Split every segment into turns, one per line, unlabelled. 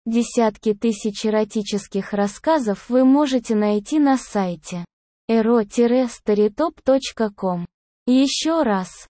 Десятки тысяч эротических рассказов вы можете найти на сайте ero-storytop.com. Еще раз,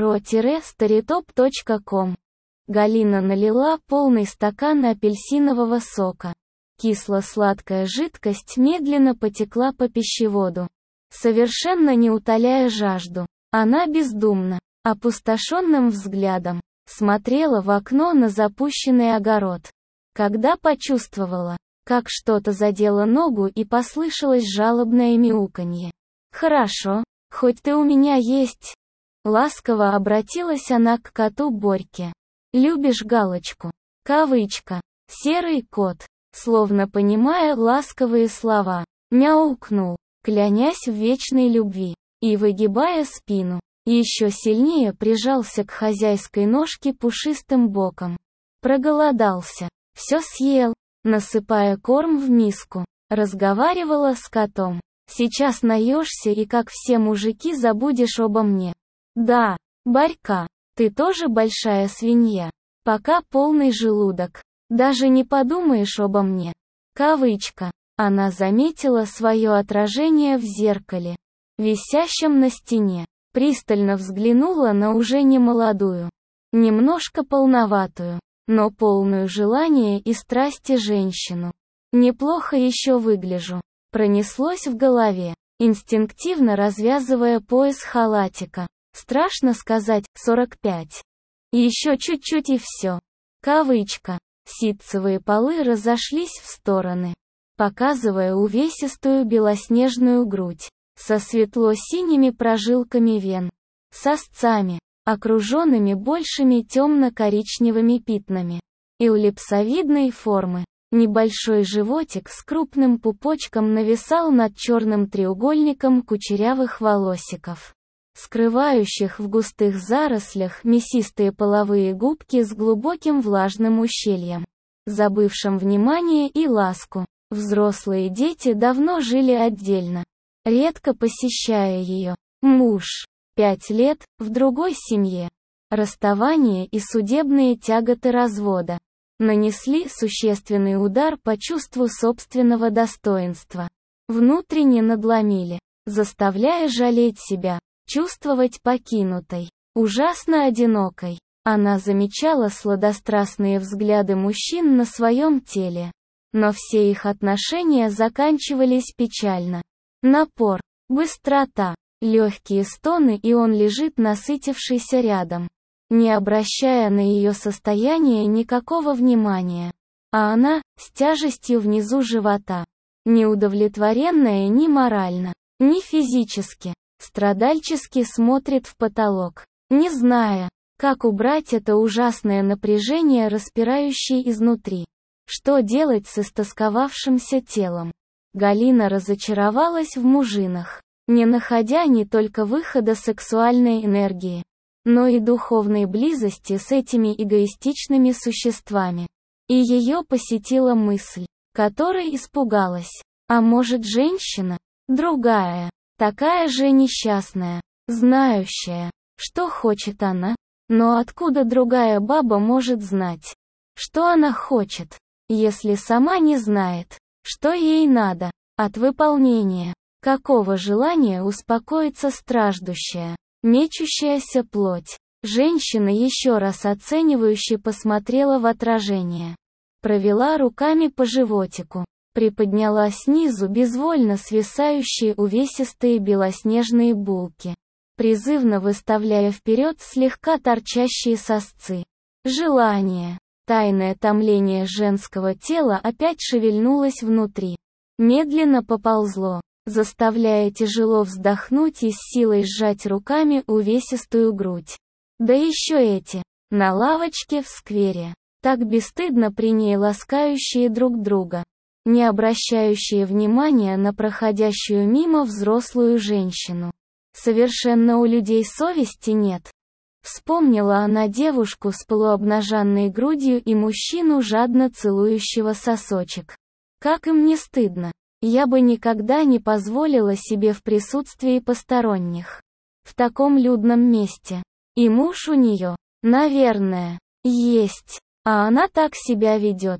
ero-storytop.com. Галина налила полный стакан апельсинового сока. Кисло-сладкая жидкость медленно потекла по пищеводу, совершенно не утоляя жажду. Она бездумно, опустошенным взглядом, смотрела в окно на запущенный огород. Когда почувствовала, как что-то задело ногу и послышалось жалобное мяуканье. «Хорошо, хоть ты у меня есть». Ласково обратилась она к коту Борьке. «Любишь галочку?» Кавычка. Серый кот, словно понимая ласковые слова, мяукнул, клянясь в вечной любви, и, выгибая спину, еще сильнее прижался к хозяйской ножке пушистым боком. Проголодался, все съел, насыпая корм в миску, разговаривала с котом. «Сейчас наешься и, как все мужики, забудешь обо мне». «Да, Борька, ты тоже большая свинья. Пока полный желудок. Даже не подумаешь обо мне». Кавычка. Она заметила свое отражение в зеркале, висящем на стене. Пристально взглянула на уже немолодую, немножко полноватую, но полную желания и страсти женщину. «Неплохо еще выгляжу», пронеслось в голове, инстинктивно развязывая пояс халатика. Страшно сказать, 45. Еще чуть-чуть и все. Кавычка. Ситцевые полы разошлись в стороны, показывая увесистую белоснежную грудь, со светло-синими прожилками вен, сосцами, окруженными большими темно-коричневыми пятнами, и эллипсовидной формы. Небольшой животик с крупным пупочком нависал над черным треугольником кучерявых волосиков, скрывающих в густых зарослях мясистые половые губки с глубоким влажным ущельем, забывшим внимание и ласку. Взрослые дети давно жили отдельно, редко посещая ее. Муж, 5 лет, в другой семье. Расставание и судебные тяготы развода нанесли существенный удар по чувству собственного достоинства. Внутренне надломили, заставляя жалеть себя, чувствовать покинутой, ужасно одинокой. Она замечала сладострастные взгляды мужчин на своем теле, но все их отношения заканчивались печально. Напор, быстрота, легкие стоны, и он лежит насытившийся рядом, не обращая на ее состояние никакого внимания. А она, с тяжестью внизу живота, неудовлетворенная ни морально, ни физически, страдальчески смотрит в потолок, не зная, как убрать это ужасное напряжение, распирающее изнутри. Что делать с истосковавшимся телом? Галина разочаровалась в мужинах, не находя не только выхода сексуальной энергии, но и духовной близости с этими эгоистичными существами. И ее посетила мысль, которой испугалась. А может, женщина? Другая, такая же несчастная, знающая, что хочет она? Но откуда другая баба может знать, что она хочет, если сама не знает, что ей надо от выполнения? Какого желания успокоится страждущая, мечущаяся плоть? Женщина еще раз оценивающе посмотрела в отражение, провела руками по животику, приподняла снизу безвольно свисающие увесистые белоснежные булки, призывно выставляя вперед слегка торчащие сосцы. Желание, тайное томление женского тела опять шевельнулось внутри, медленно поползло, заставляя тяжело вздохнуть и с силой сжать руками увесистую грудь. Да еще эти, на лавочке в сквере, так бесстыдно при ней ласкающие друг друга, не обращающие внимания на проходящую мимо взрослую женщину. Совершенно у людей совести нет. Вспомнила она девушку с полуобнаженной грудью и мужчину, жадно целующего сосочек. Как им не стыдно. Я бы никогда не позволила себе в присутствии посторонних, в таком людном месте. И муж у нее, наверное, есть, а она так себя ведет.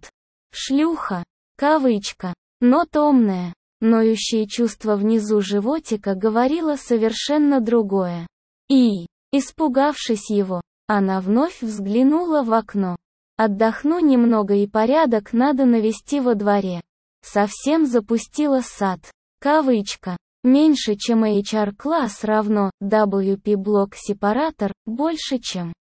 Шлюха. Кавычка. Но томное, ноющее чувство внизу животика говорило совершенно другое. И, испугавшись его, она вновь взглянула в окно. Отдохну немного и порядок надо навести во дворе. Совсем запустила сад. Кавычка. Меньше чем HR-класс равно WP-блок-сепаратор, больше чем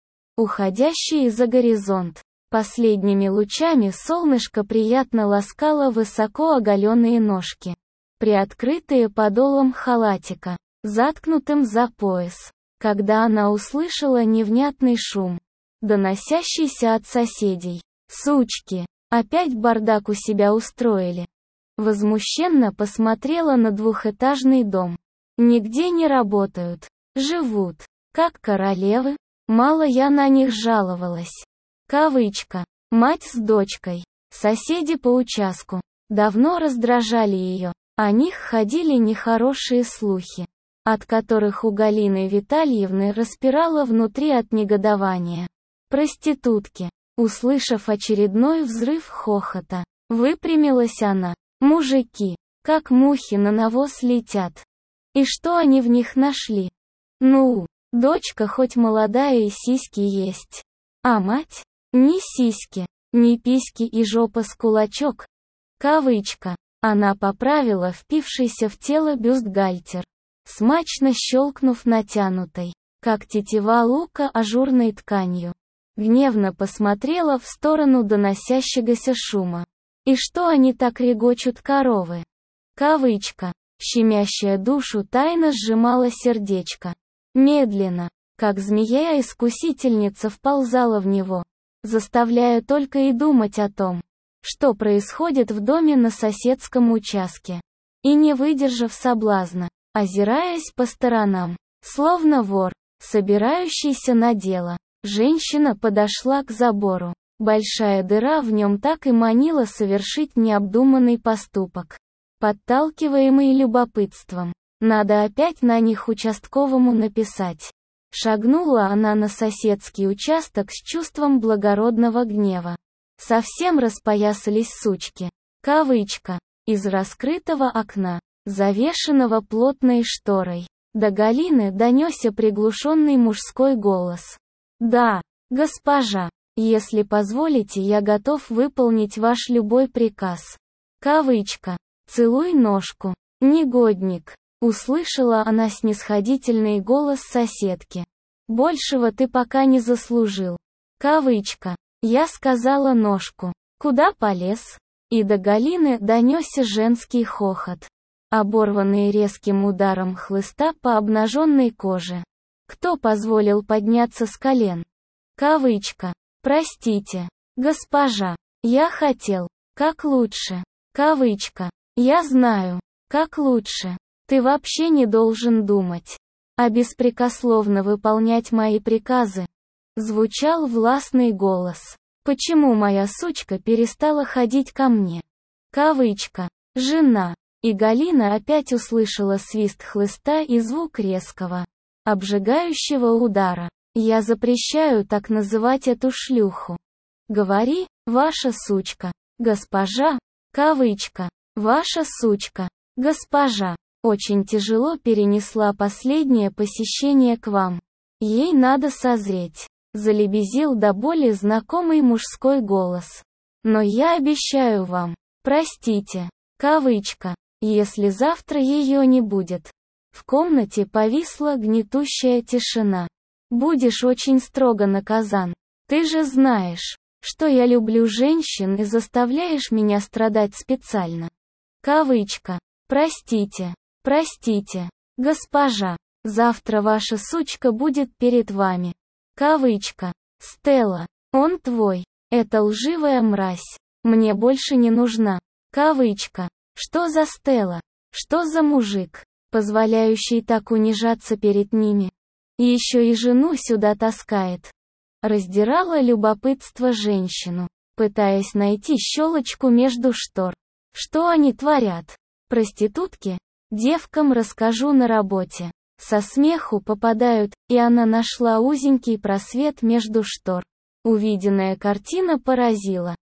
уходящий за горизонт. Последними лучами солнышко приятно ласкало высоко оголенные ножки, приоткрытые подолом халатика, заткнутым за пояс, когда она услышала невнятный шум, доносящийся от соседей. «Сучки! Опять бардак у себя устроили!» Возмущенно посмотрела на двухэтажный дом. «Нигде не работают. Живут, как королевы. Мало я на них жаловалась». Кавычка. Мать с дочкой. Соседи по участку. Давно раздражали ее. О них ходили нехорошие слухи, от которых у Галины Витальевны распирало внутри от негодования. Проститутки. Услышав очередной взрыв хохота, выпрямилась она. Мужики, как мухи на навоз летят. И что они в них нашли? Ну, дочка хоть молодая и сиськи есть. А мать? Ни сиськи, ни письки и жопа с кулачок. Кавычка. Она поправила впившийся в тело бюстгальтер, смачно щелкнув натянутой, как тетива лука, ажурной тканью. Гневно посмотрела в сторону доносящегося шума. И что они так регочут, коровы? Кавычка. Щемящая душу тайно сжимала сердечко. Медленно, как змея-искусительница, вползала в него, заставляя только и думать о том, что происходит в доме на соседском участке. И не выдержав соблазна, озираясь по сторонам, словно вор, собирающийся на дело, женщина подошла к забору. Большая дыра в нем так и манила совершить необдуманный поступок. Подталкиваемый любопытством. Надо опять на них участковому написать. Шагнула она на соседский участок с чувством благородного гнева. Совсем распоясались сучки. Кавычка. Из раскрытого окна, завешенного плотной шторой, до Галины донесся приглушенный мужской голос. «Да, госпожа. Если позволите, я готов выполнить ваш любой приказ». Кавычка. «Целуй ножку, негодник», — услышала она снисходительный голос соседки. «Большего ты пока не заслужил». Кавычка. «Я сказала ножку. Куда полез?» И до Галины донесся женский хохот, оборванный резким ударом хлыста по обнаженной коже. «Кто позволил подняться с колен?» Кавычка. «Простите, госпожа, я хотел, как лучше». Кавычка. «Я знаю, как лучше. Ты вообще не должен думать, а беспрекословно выполнять мои приказы». Звучал властный голос. «Почему моя сучка перестала ходить ко мне?» Кавычка. «Жена». И Галина опять услышала свист хлыста и звук резкого, обжигающего удара. «Я запрещаю так называть эту шлюху. Говори, ваша сучка, госпожа». Кавычка. «Ваша сучка, госпожа, очень тяжело перенесла последнее посещение к вам. Ей надо созреть», — залебезил до боли знакомый мужской голос. «Но я обещаю вам, простите». Кавычка. «Если завтра ее не будет». В комнате повисла гнетущая тишина. «Будешь очень строго наказан. Ты же знаешь, что я люблю женщин и заставляешь меня страдать специально». Кавычка. «Простите, простите, госпожа, завтра ваша сучка будет перед вами». Кавычка. «Стелла, он твой. Эта лживая мразь мне больше не нужна». Кавычка. «Что за Стелла? Что за мужик, позволяющий так унижаться перед ними? Еще и жену сюда таскает». Раздирала любопытство женщину, пытаясь найти щелочку между штор. Что они творят? Проститутки? Девкам расскажу на работе. Со смеху попадают, и она нашла узенький просвет между штор. Увиденная картина поразила.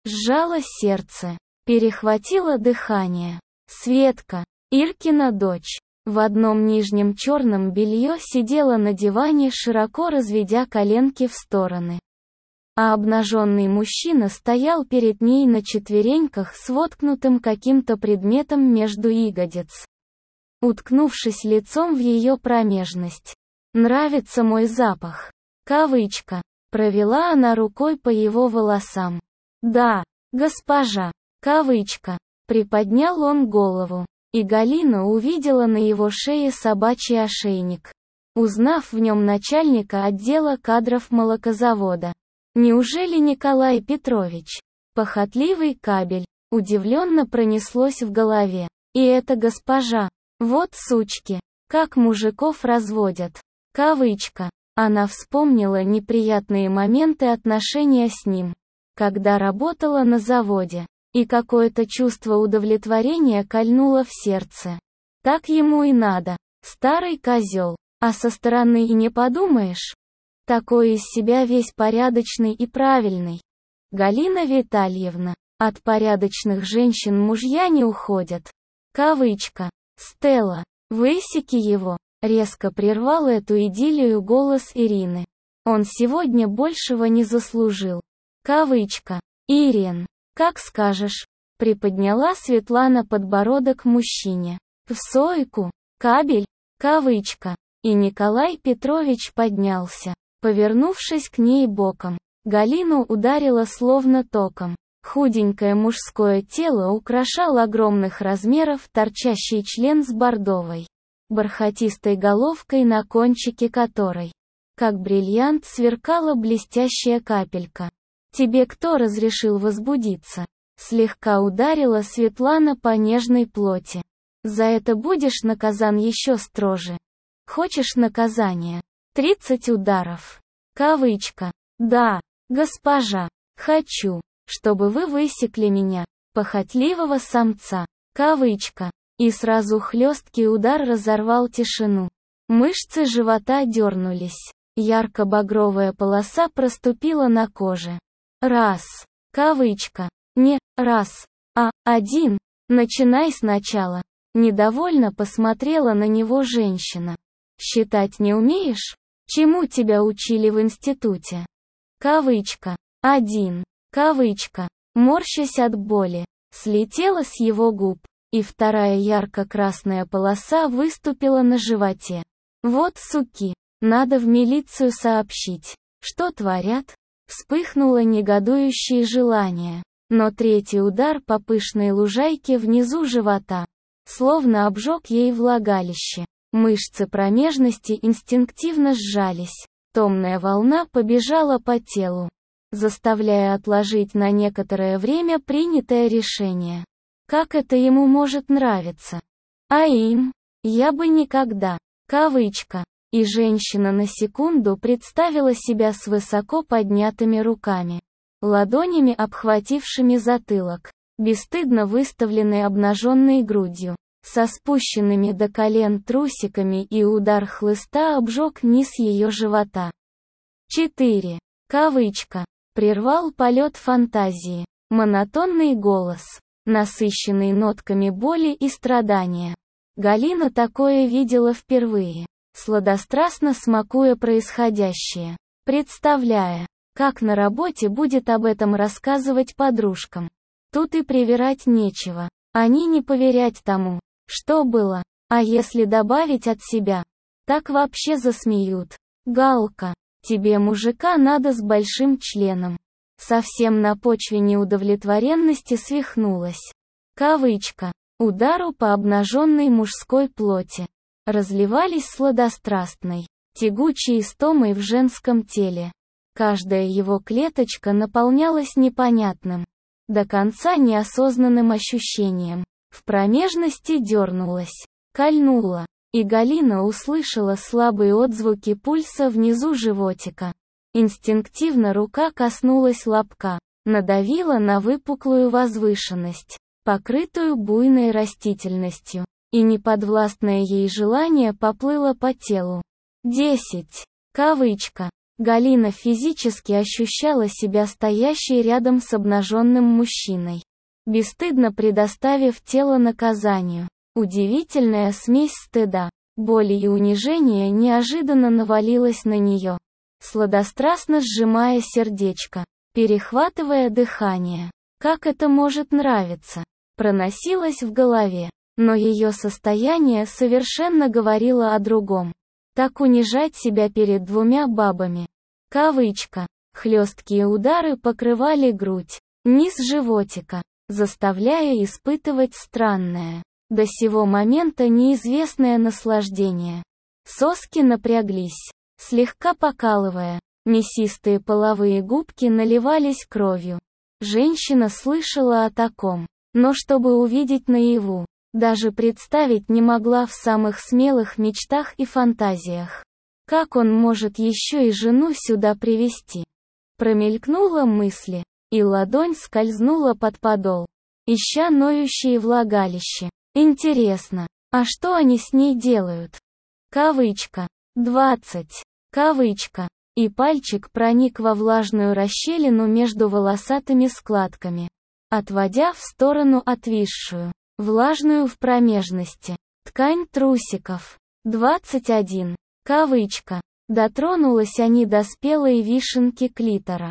Сжало сердце. Перехватило дыхание. Светка, Иркина дочь, в одном нижнем черном белье сидела на диване, широко разведя коленки в стороны. А обнаженный мужчина стоял перед ней на четвереньках с воткнутым каким-то предметом между ягодиц, уткнувшись лицом в ее промежность. «Нравится мой запах?» Кавычка. Провела она рукой по его волосам. «Да, госпожа». Кавычка. Приподнял он голову, и Галина увидела на его шее собачий ошейник, узнав в нем начальника отдела кадров молокозавода. «Неужели Николай Петрович?» Похотливый кабель. Удивленно пронеслось в голове. «И это госпожа. Вот сучки. Как мужиков разводят». Кавычка. Она вспомнила неприятные моменты отношения с ним, когда работала на заводе, и какое-то чувство удовлетворения кольнуло в сердце. Так ему и надо. Старый козел. А со стороны и не подумаешь. Такой из себя весь порядочный и правильный. Галина Витальевна. От порядочных женщин мужья не уходят. Кавычка. Стелла. Высеки его. Резко прервал эту идиллию голос Ирины. Он сегодня большего не заслужил. Кавычка. Ирин. Как скажешь. Приподняла Светлана подбородок мужчине. В сойку. Кабель. Кавычка. И Николай Петрович поднялся, повернувшись к ней боком. Галину ударило словно током. Худенькое мужское тело украшал огромных размеров торчащий член с бордовой, бархатистой головкой, на кончике которой, как бриллиант, сверкала блестящая капелька. «Тебе кто разрешил возбудиться?» Слегка ударила Светлана по нежной плоти. «За это будешь наказан еще строже. Хочешь наказание? 30 ударов». Кавычка. «Да, госпожа, хочу, чтобы вы высекли меня, похотливого самца». Кавычка. И сразу хлесткий удар разорвал тишину. Мышцы живота дернулись. Ярко-багровая полоса проступила на коже. «Раз». Кавычка. Не «раз», а «один». Начинай сначала. Недовольно посмотрела на него женщина. «Считать не умеешь? Чему тебя учили в институте?» Кавычка. «Один». Кавычка. Морщась от боли, слетела с его губ, и вторая ярко-красная полоса выступила на животе. «Вот суки, надо в милицию сообщить, что творят». Вспыхнуло негодующее желание, но третий удар по пышной лужайке внизу живота словно обжег ей влагалище. Мышцы промежности инстинктивно сжались. Томная волна побежала по телу, заставляя отложить на некоторое время принятое решение. Как это ему может нравиться? А им? Я бы никогда. Кавычка. И женщина на секунду представила себя с высоко поднятыми руками, ладонями обхватившими затылок, бесстыдно выставленной обнаженной грудью, со спущенными до колен трусиками, и удар хлыста обжег низ ее живота. 4. Кавычка. Прервал полет фантазии. Монотонный голос, насыщенный нотками боли и страдания. Галина такое видела впервые, сладострастно смакуя происходящее, представляя, как на работе будет об этом рассказывать подружкам. Тут и привирать нечего, они не поверять тому, что было, а если добавить от себя, так вообще засмеют. Галка, тебе мужика надо с большим членом. Совсем на почве неудовлетворенности свихнулась. Кавычка. Удару по обнаженной мужской плоти разливались сладострастной, тягучей истомой в женском теле. Каждая его клеточка наполнялась непонятным, до конца неосознанным ощущением. В промежности дернулась, кольнула, и Галина услышала слабые отзвуки пульса внизу животика. Инстинктивно рука коснулась лобка, надавила на выпуклую возвышенность, покрытую буйной растительностью, и неподвластное ей желание поплыло по телу. 10. Кавычка. Галина физически ощущала себя стоящей рядом с обнаженным мужчиной, бесстыдно предоставив тело наказанию. Удивительная смесь стыда, боли и унижения неожиданно навалилась на нее, сладострастно сжимая сердечко, перехватывая дыхание. Как это может нравиться? Проносилось в голове, но ее состояние совершенно говорило о другом. Так унижать себя перед двумя бабами. Кавычка. Хлесткие удары покрывали грудь, низ животика, заставляя испытывать странное, до сего момента неизвестное наслаждение. Соски напряглись, слегка покалывая, мясистые половые губки наливались кровью. Женщина слышала о таком, но чтобы увидеть наяву, даже представить не могла в самых смелых мечтах и фантазиях. Как он может еще и жену сюда привести? Промелькнула мысль, и ладонь скользнула под подол, ища ноющие влагалище. Интересно, а что они с ней делают? Кавычка. 20. Кавычка. И пальчик проник во влажную расщелину между волосатыми складками, отводя в сторону отвисшую, влажную в промежности, ткань трусиков. 21. Кавычка. Дотронулась они до спелой вишенки клитора.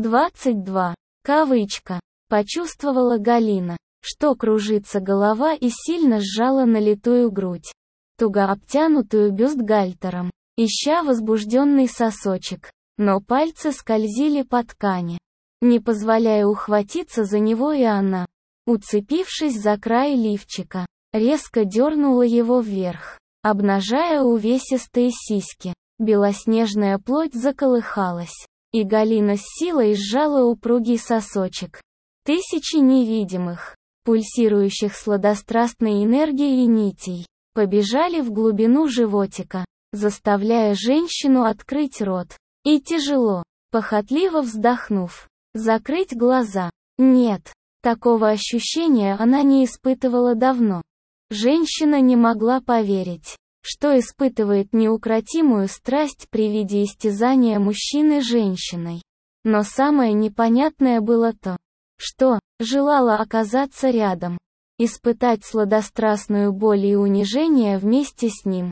22. Кавычка. Почувствовала Галина, что кружится голова, и сильно сжала налитую грудь, туго обтянутую бюстгальтером, ища возбужденный сосочек, но пальцы скользили по ткани, не позволяя ухватиться за него, и она, уцепившись за край лифчика, резко дернула его вверх, обнажая увесистые сиськи. Белоснежная плоть заколыхалась, и Галина с силой сжала упругий сосочек. Тысячи невидимых, пульсирующих сладострастной энергией нитей, побежали в глубину животика, заставляя женщину открыть рот, и тяжело, похотливо вздохнув, закрыть глаза. Нет, такого ощущения она не испытывала давно. Женщина не могла поверить, что испытывает неукротимую страсть при виде истязания мужчины женщиной. Но самое непонятное было то, что желала оказаться рядом, испытать сладострастную боль и унижение вместе с ним.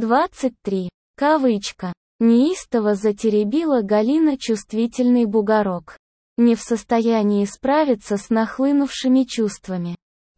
23. Кавычка. Неистово затеребила Галина чувствительный бугорок, не в состоянии справиться с нахлынувшими чувствами.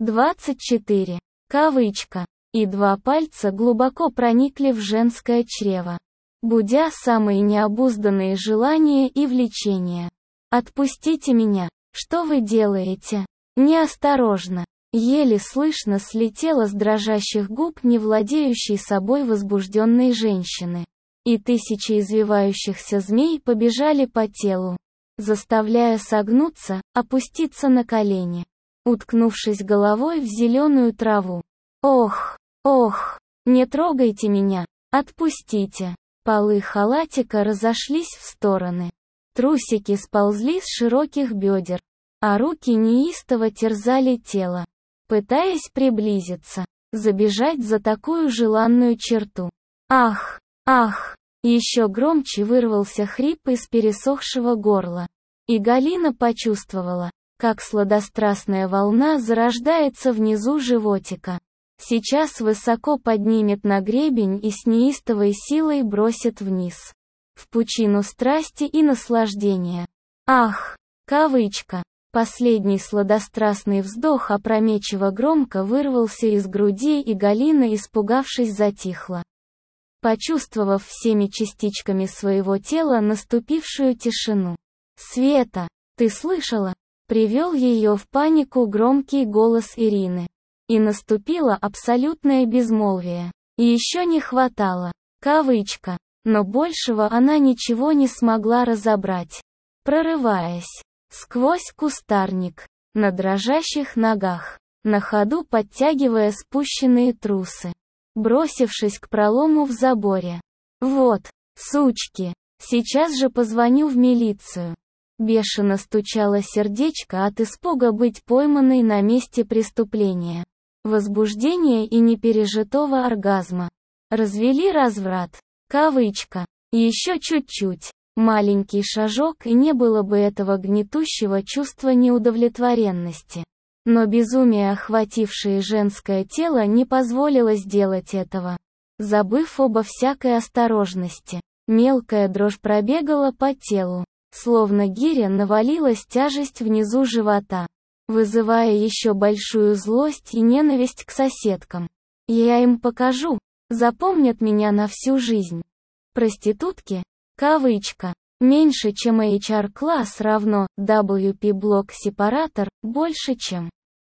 24. Кавычка. И два пальца глубоко проникли в женское чрево, будя самые необузданные желания и влечения. «Отпустите меня! Что вы делаете?» Неосторожно, еле слышно слетело с дрожащих губ не владеющей собой возбужденной женщины, и тысячи извивающихся змей побежали по телу, заставляя согнуться, опуститься на колени, уткнувшись головой в зеленую траву. «Ох! Ох! Не трогайте меня! Отпустите!» Полы халатика разошлись в стороны. Трусики сползли с широких бедер, а руки неистово терзали тело, пытаясь приблизиться, забежать за такую желанную черту. «Ах! Ах!» Еще громче вырвался хрип из пересохшего горла, и Галина почувствовала, как сладострастная волна зарождается внизу животика. Сейчас высоко поднимет на гребень и с неистовой силой бросит вниз, в пучину страсти и наслаждения. «Ах!» Кавычка. Последний сладострастный вздох опрометчиво громко вырвался из груди, и Галина, испугавшись, затихла, почувствовав всеми частичками своего тела наступившую тишину. «Света, ты слышала?» Привел ее в панику громкий голос Ирины. И наступило абсолютное безмолвие. И еще не хватало. Кавычка. Но большего она ничего не смогла разобрать. Прорываясь сквозь кустарник, на дрожащих ногах, на ходу подтягивая спущенные трусы, бросившись к пролому в заборе. «Вот, сучки, сейчас же позвоню в милицию». Бешено стучало сердечко от испуга быть пойманной на месте преступления. Возбуждение и непережитого оргазма. Развели разврат. Кавычка. Еще чуть-чуть. Маленький шажок, и не было бы этого гнетущего чувства неудовлетворенности. Но безумие, охватившее женское тело, не позволило сделать этого. Забыв обо всякой осторожности, мелкая дрожь пробегала по телу. Словно гиря навалилась тяжесть внизу живота, вызывая еще большую злость и ненависть к соседкам. Я им покажу, запомнят меня на всю жизнь. Проститутки, кавычка, меньше чем HR-класс равно WP-блок-сепаратор, больше чем.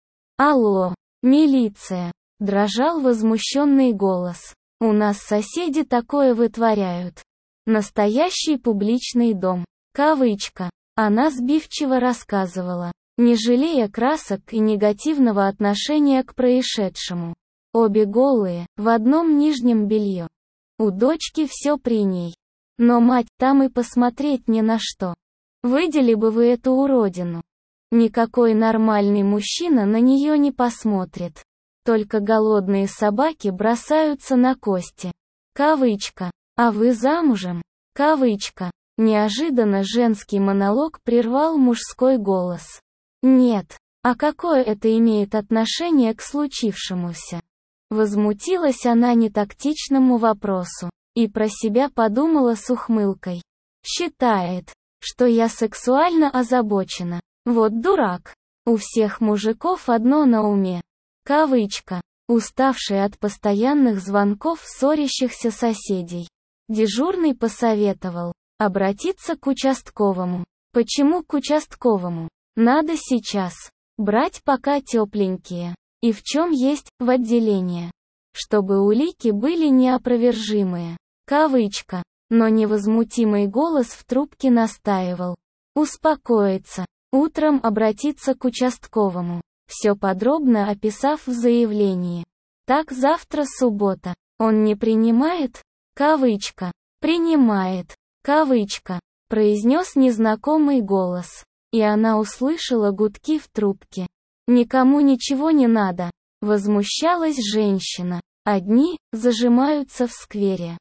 Алло, милиция, дрожал возмущенный голос. У нас соседи такое вытворяют. Настоящий публичный дом. Кавычка. Она сбивчиво рассказывала, не жалея красок и негативного отношения к происшедшему. Обе голые, в одном нижнем белье. У дочки все при ней. Но мать, там и посмотреть ни на что. Видели бы вы эту уродину. Никакой нормальный мужчина на нее не посмотрит. Только голодные собаки бросаются на кости. Кавычка. А вы замужем? Кавычка. Неожиданно женский монолог прервал мужской голос. Нет. А какое это имеет отношение к случившемуся? Возмутилась она нетактичному вопросу. И про себя подумала с ухмылкой. Считает, что я сексуально озабочена. Вот дурак. У всех мужиков одно на уме. Кавычка. Уставший от постоянных звонков ссорящихся соседей. Дежурный посоветовал обратиться к участковому. Почему к участковому? Надо сейчас брать пока тепленькие. И в чем есть, в отделение. Чтобы улики были неопровержимые. Кавычка. Но невозмутимый голос в трубке настаивал. Успокоиться. Утром обратиться к участковому. Все подробно описав в заявлении. Так завтра суббота. Он не принимает? Кавычка. Принимает. Кавычка. Произнес незнакомый голос. И она услышала гудки в трубке. Никому ничего не надо. Возмущалась женщина. Одни зажимаются в сквере.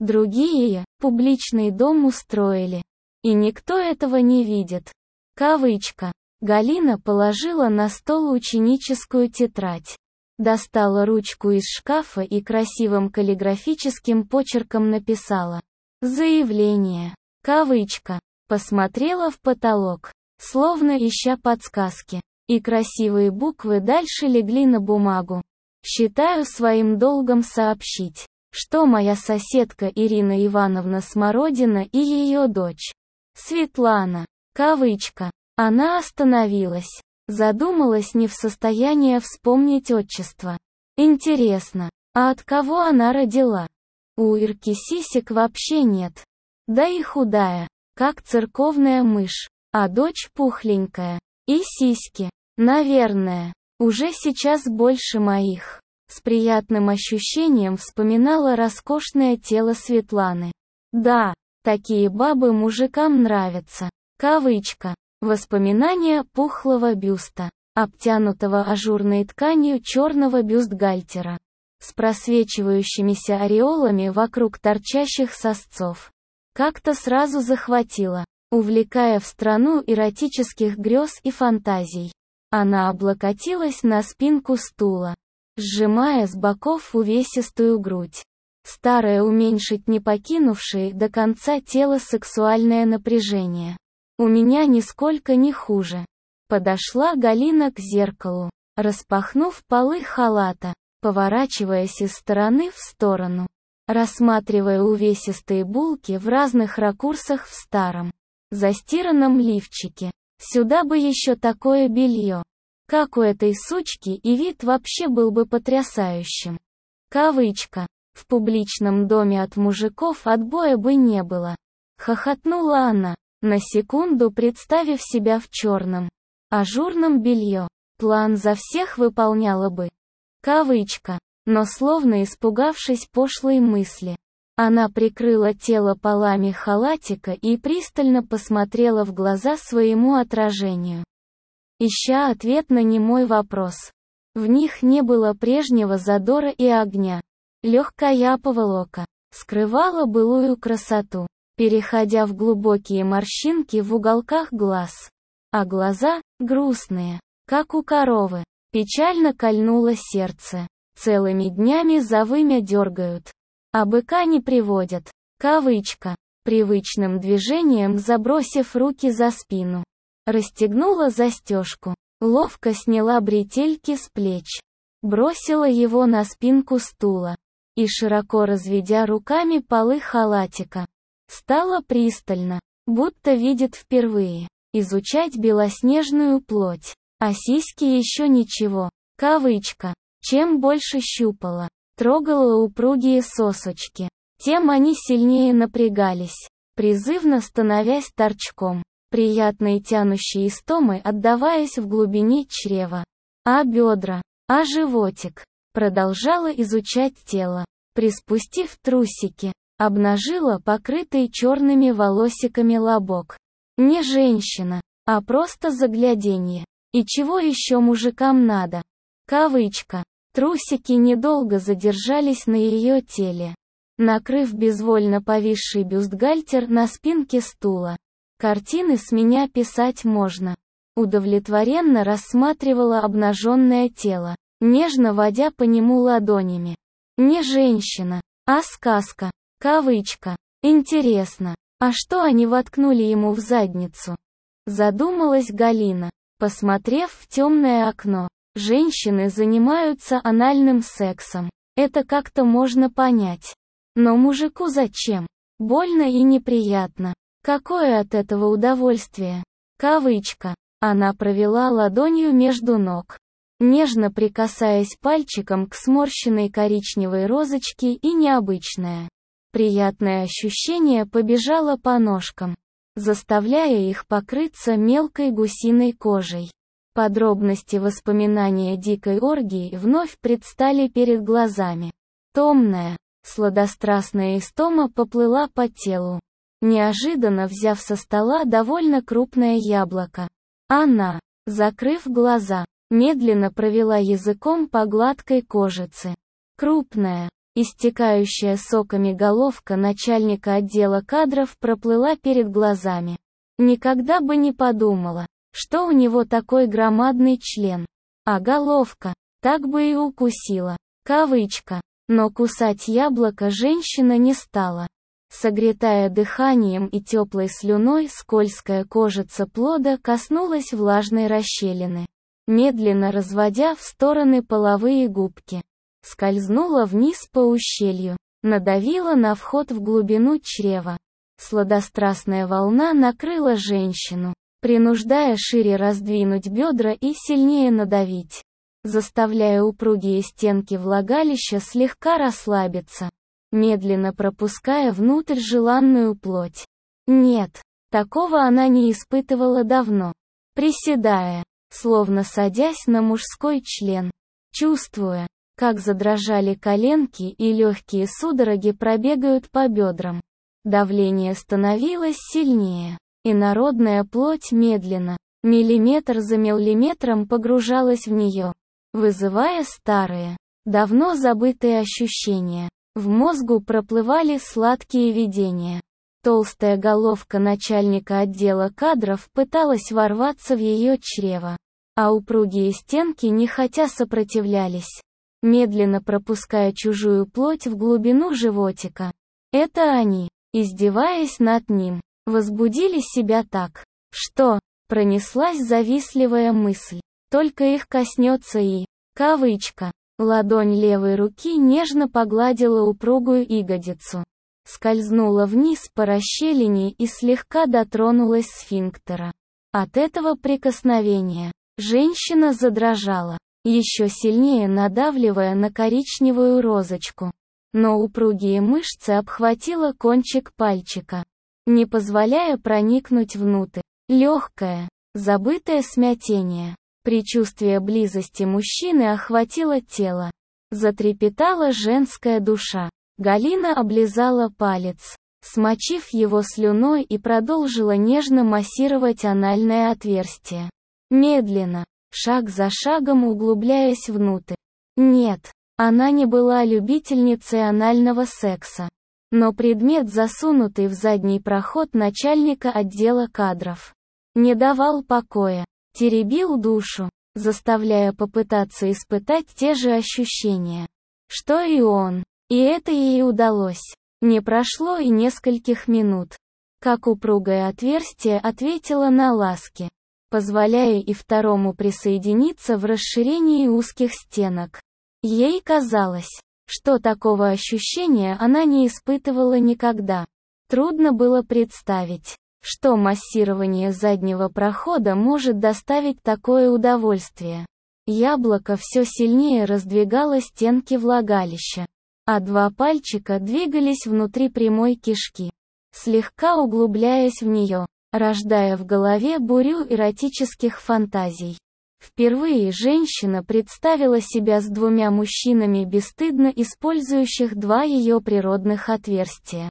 Другие публичный дом устроили. И никто этого не видит. Кавычка. Галина положила на стол ученическую тетрадь. Достала ручку из шкафа и красивым каллиграфическим почерком написала. Заявление. Кавычка. Посмотрела в потолок, словно ища подсказки. И красивые буквы дальше легли на бумагу. Считаю своим долгом сообщить, что моя соседка Ирина Ивановна Смородина и ее дочь Светлана. Кавычка. Она остановилась. Задумалась, не в состоянии вспомнить отчество. Интересно, а от кого она родила? У Ирки сисек вообще нет. Да и худая, как церковная мышь. А дочь пухленькая. И сиськи, наверное, уже сейчас больше моих. С приятным ощущением вспоминала роскошное тело Светланы. Да, такие бабы мужикам нравятся. Кавычка. Воспоминания пухлого бюста, обтянутого ажурной тканью черного бюстгальтера, с просвечивающимися ореолами вокруг торчащих сосцов. Как-то сразу захватила, увлекая в страну эротических грез и фантазий. Она облокотилась на спинку стула, сжимая с боков увесистую грудь. Старое уменьшить не покинувшее до конца тело сексуальное напряжение. У меня нисколько не хуже. Подошла Галина к зеркалу, распахнув полы халата, поворачиваясь из стороны в сторону, рассматривая увесистые булки в разных ракурсах в старом, застиранном лифчике. Сюда бы еще такое белье. Как у этой сучки, и вид вообще был бы потрясающим. Кавычка. В публичном доме от мужиков отбоя бы не было. Хохотнула она, на секунду представив себя в черном, ажурном белье. План за всех выполняла бы. Кавычка. Но словно испугавшись пошлой мысли, она прикрыла тело полами халатика и пристально посмотрела в глаза своему отражению, ища ответ на немой вопрос. В них не было прежнего задора и огня. Легкая поволока скрывала былую красоту. переходя в глубокие морщинки в уголках глаз. А глаза, грустные, как у коровы. Печально кольнуло сердце. Целыми днями за вымя дергают. А быка не приводят. Кавычка. Привычным движением забросив руки за спину. Расстегнула застежку. Ловко сняла бретельки с плеч. Бросила его на спинку стула. И широко разведя руками полы халатика. Стала пристально, будто видит впервые, изучать белоснежную плоть. А сиськи еще ничего. Кавычка. Чем больше щупала, трогала упругие сосочки, тем они сильнее напрягались, призывно становясь торчком, приятной тянущей истомой отдаваясь в глубине чрева. А бедра, а животик. Продолжала изучать тело, приспустив трусики. Обнажила покрытый черными волосиками лобок. Не женщина, а просто загляденье. И чего еще мужикам надо? Кавычка. Трусики недолго задержались на ее теле. Накрыв безвольно повисший бюстгальтер на спинке стула. Картины с меня писать можно. Удовлетворенно рассматривала обнаженное тело, нежно водя по нему ладонями. Не женщина, а сказка. Кавычка. Интересно, а что они воткнули ему в задницу? Задумалась Галина, посмотрев в темное окно. Женщины занимаются анальным сексом. Это как-то можно понять. Но мужику зачем? Больно и неприятно. Какое от этого удовольствие? Кавычка. Она провела ладонью между ног, нежно прикасаясь пальчиком к сморщенной коричневой розочке, и необычное, приятное ощущение побежало по ножкам, заставляя их покрыться мелкой гусиной кожей. Подробности воспоминания дикой оргии вновь предстали перед глазами. Томная, сладострастная истома поплыла по телу. Неожиданно взяв со стола довольно крупное яблоко, она, закрыв глаза, медленно провела языком по гладкой кожице. Крупная, истекающая соками головка начальника отдела кадров проплыла перед глазами. Никогда бы не подумала, что у него такой громадный член. А головка, так бы и укусила. Кавычка. Но кусать яблоко женщина не стала. Согретая дыханием и теплой слюной, скользкая кожица плода коснулась влажной расщелины. Медленно разводя в стороны половые губки. Скользнула вниз по ущелью. Надавила на вход в глубину чрева. Сладострастная волна накрыла женщину, принуждая шире раздвинуть бедра и сильнее надавить, заставляя упругие стенки влагалища слегка расслабиться, медленно пропуская внутрь желанную плоть. Нет, такого она не испытывала давно. Приседая, словно садясь на мужской член, чувствуя, как задрожали коленки и легкие судороги пробегают по бедрам. Давление становилось сильнее. Инородная плоть медленно, миллиметр за миллиметром погружалась в нее, вызывая старые, давно забытые ощущения. В мозгу проплывали сладкие видения. Толстая головка начальника отдела кадров пыталась ворваться в ее чрево, а упругие стенки нехотя сопротивлялись, медленно пропуская чужую плоть в глубину животика. Это они, издеваясь над ним, возбудили себя так, что пронеслась завистливая мысль. Только их коснется и, кавычка, ладонь левой руки нежно погладила упругую ягодицу, скользнула вниз по расщелине и слегка дотронулась сфинктера. От этого прикосновения женщина задрожала, еще сильнее надавливая на коричневую розочку. Но упругие мышцы обхватила кончик пальчика, не позволяя проникнуть внутрь. Легкое, забытое смятение, предчувствие близости мужчины охватило тело. Затрепетала женская душа. Галина облизала палец, смочив его слюной, и продолжила нежно массировать анальное отверстие. Медленно, шаг за шагом углубляясь внутрь. Нет, она не была любительницей анального секса. Но предмет, засунутый в задний проход начальника отдела кадров, не давал покоя, теребил душу, заставляя попытаться испытать те же ощущения, что и он. И это ей удалось. Не прошло и нескольких минут, как упругое отверстие ответило на ласки, позволяя и второму присоединиться в расширении узких стенок. Ей казалось, что такого ощущения она не испытывала никогда. Трудно было представить, что массирование заднего прохода может доставить такое удовольствие. Яблоко все сильнее раздвигало стенки влагалища, а два пальчика двигались внутри прямой кишки, слегка углубляясь в нее, рождая в голове бурю эротических фантазий. Впервые женщина представила себя с двумя мужчинами, бесстыдно использующих два ее природных отверстия.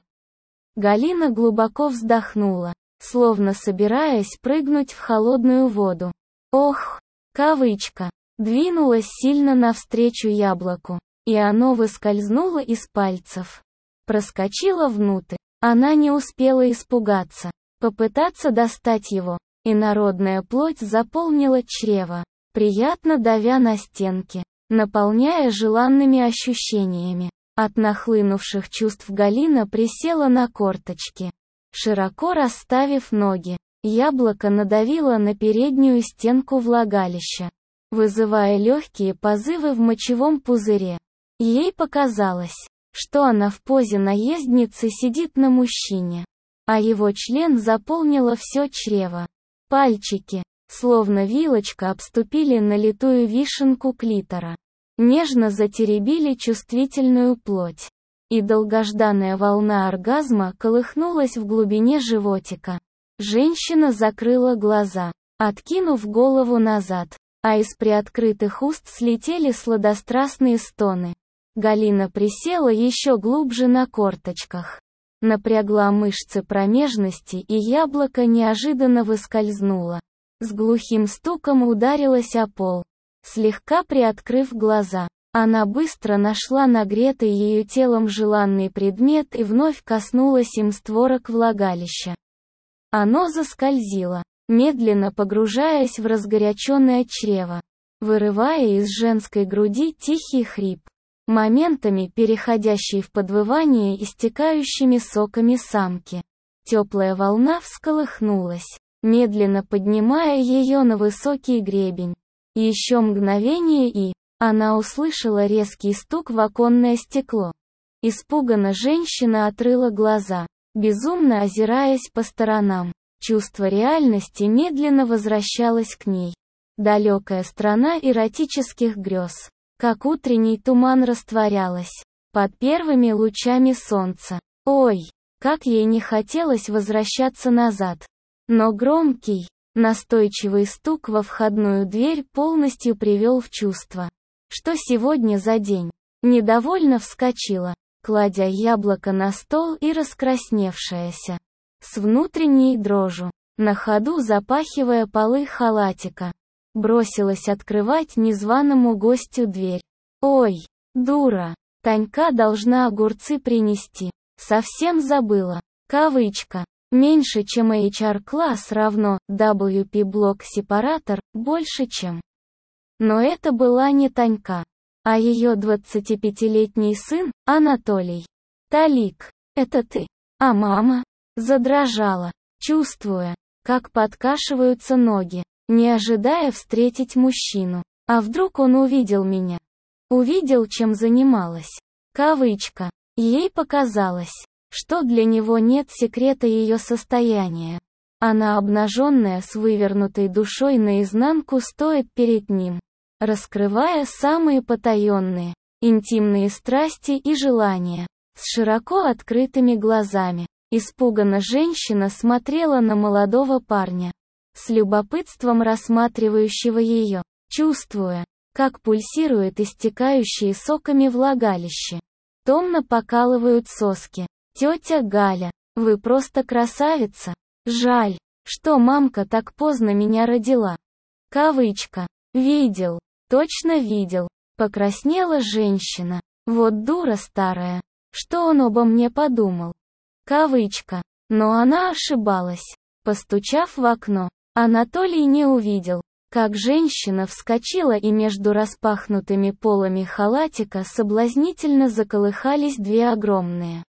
Галина глубоко вздохнула, словно собираясь прыгнуть в холодную воду. «Ох!» кавычка, двинулась сильно навстречу яблоку, и оно выскользнуло из пальцев. Проскочило внутрь. Она не успела испугаться, попытаться достать его. Инородная плоть заполнила чрево, приятно давя на стенки, наполняя желанными ощущениями. От нахлынувших чувств Галина присела на корточки, широко расставив ноги. Яблоко надавило на переднюю стенку влагалища, вызывая легкие позывы в мочевом пузыре. Ей показалось, что она в позе наездницы сидит на мужчине, а его член заполнило все чрево. Пальчики, словно вилочка, обступили налитую вишенку клитора, нежно затеребили чувствительную плоть, и долгожданная волна оргазма колыхнулась в глубине животика. Женщина закрыла глаза, откинув голову назад, а из приоткрытых уст слетели сладострастные стоны. Галина присела еще глубже на корточках, напрягла мышцы промежности, и яблоко неожиданно выскользнуло. С глухим стуком ударилось о пол. Слегка приоткрыв глаза, она быстро нашла нагретый ею телом желанный предмет и вновь коснулась им створок влагалища. Оно заскользило, медленно погружаясь в разгоряченное чрево, вырывая из женской груди тихий хрип, моментами переходящий в подвывание истекающими соками самки. Теплая волна всколыхнулась, медленно поднимая ее на высокий гребень. Еще мгновение, и она услышала резкий стук в оконное стекло. Испуганно женщина отрыла глаза, безумно озираясь по сторонам. Чувство реальности медленно возвращалось к ней. Далекая страна эротических грез, как утренний туман, растворялась под первыми лучами солнца. Ой, как ей не хотелось возвращаться назад. Но громкий, настойчивый стук во входную дверь полностью привел в чувство. Что сегодня за день? Недовольно вскочила, кладя яблоко на стол и раскрасневшаяся, с внутренней дрожью, на ходу запахивая полы халатика, бросилась открывать незваному гостю дверь. «Ой, дура! Танька должна огурцы принести. Совсем забыла». Кавычка. Меньше чем HR-класс равно WP-блок-сепаратор, больше чем. Но это была не Танька, а ее 25-летний сын, Анатолий. «Талик, это ты? А мама?» Задрожала, чувствуя, как подкашиваются ноги, не ожидая встретить мужчину. А вдруг он увидел меня? Увидел, чем занималась. Кавычка. Ей показалось, что для него нет секрета ее состояния. Она, обнаженная с вывернутой душой наизнанку, стоит перед ним, раскрывая самые потаенные, интимные страсти и желания. С широко открытыми глазами, испуганно женщина смотрела на молодого парня, с любопытством рассматривающего ее, чувствуя, как пульсирует истекающие соками влагалище. Томно покалывают соски. «Тетя Галя, вы просто красавица! Жаль, что мамка так поздно меня родила». Кавычка. «Видел, точно видел», покраснела женщина. «Вот дура старая». Что он обо мне подумал? Кавычка. Но она ошибалась. Постучав в окно, Анатолий не увидел, как женщина вскочила, и между распахнутыми полами халатика соблазнительно заколыхались две огромные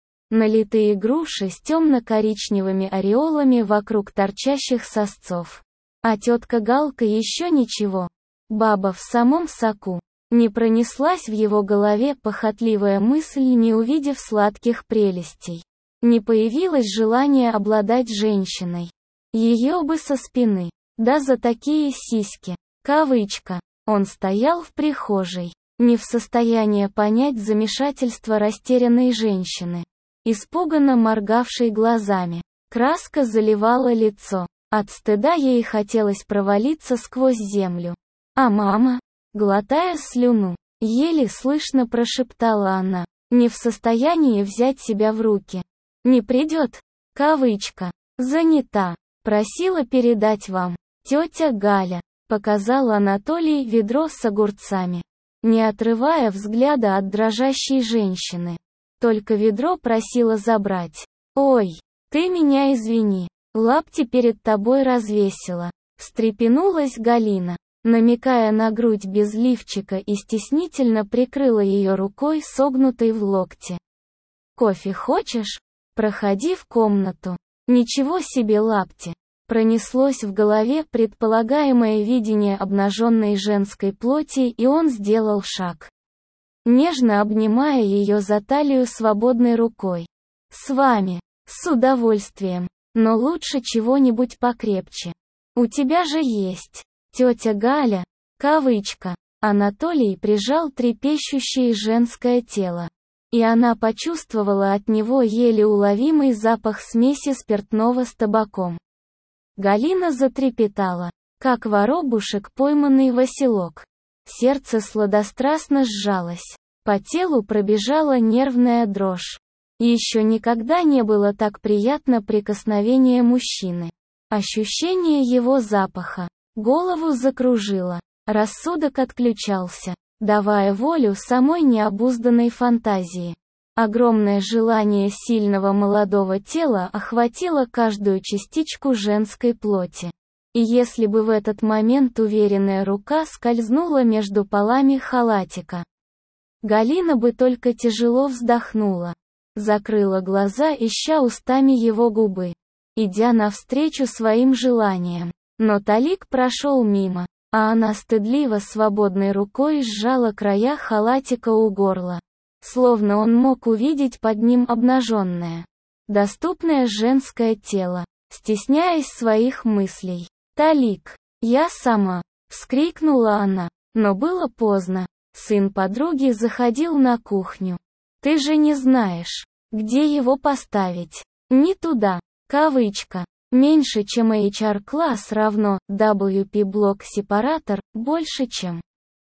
налитые груши с темно-коричневыми ореолами вокруг торчащих сосцов. А тетка Галка еще ничего. Баба в самом соку. Не пронеслась в его голове похотливая мысль, не увидев сладких прелестей. Не появилось желание обладать женщиной. Ее бы со спины. Да за такие сиськи. Кавычка. Он стоял в прихожей, не в состоянии понять замешательство растерянной женщины, испуганно моргавшей глазами. Краска заливала лицо. От стыда ей хотелось провалиться сквозь землю. А мама, глотая слюну, еле слышно прошептала она, не в состоянии взять себя в руки. «Не придет?» Кавычка. «Занята. Просила передать вам. Тетя Галя», показал Анатолий ведро с огурцами, не отрывая взгляда от дрожащей женщины. Только ведро просила забрать. «Ой, ты меня извини, лапти перед тобой развесила», встрепенулась Галина, намекая на грудь без лифчика, и стеснительно прикрыла ее рукой, согнутой в локте. «Кофе хочешь? Проходи в комнату». Ничего себе лапти. Пронеслось в голове предполагаемое видение обнаженной женской плоти, и он сделал шаг, нежно обнимая ее за талию свободной рукой. «С вами. С удовольствием. Но лучше чего-нибудь покрепче. У тебя же есть тетя Галя». Кавычка. Анатолий прижал трепещущее женское тело, и она почувствовала от него еле уловимый запах смеси спиртного с табаком. Галина затрепетала, как воробушек, пойманный в оселок. Сердце сладострастно сжалось. По телу пробежала нервная дрожь. Еще никогда не было так приятно прикосновение мужчины. Ощущение его запаха. Голову закружило. Рассудок отключался, давая волю самой необузданной фантазии. Огромное желание сильного молодого тела охватило каждую частичку женской плоти. И если бы в этот момент уверенная рука скользнула между полами халатика, Галина бы только тяжело вздохнула, закрыла глаза, ища устами его губы, идя навстречу своим желаниям. Но Талик прошел мимо, а она стыдливо свободной рукой сжала края халатика у горла, словно он мог увидеть под ним обнаженное, доступное женское тело, стесняясь своих мыслей. «Талик, я сама!» — вскрикнула она, но было поздно. Сын подруги заходил на кухню. «Ты же не знаешь, где его поставить?» «Не туда». Кавычка. Меньше чем HR-класс равно WP-блок-сепаратор, больше чем.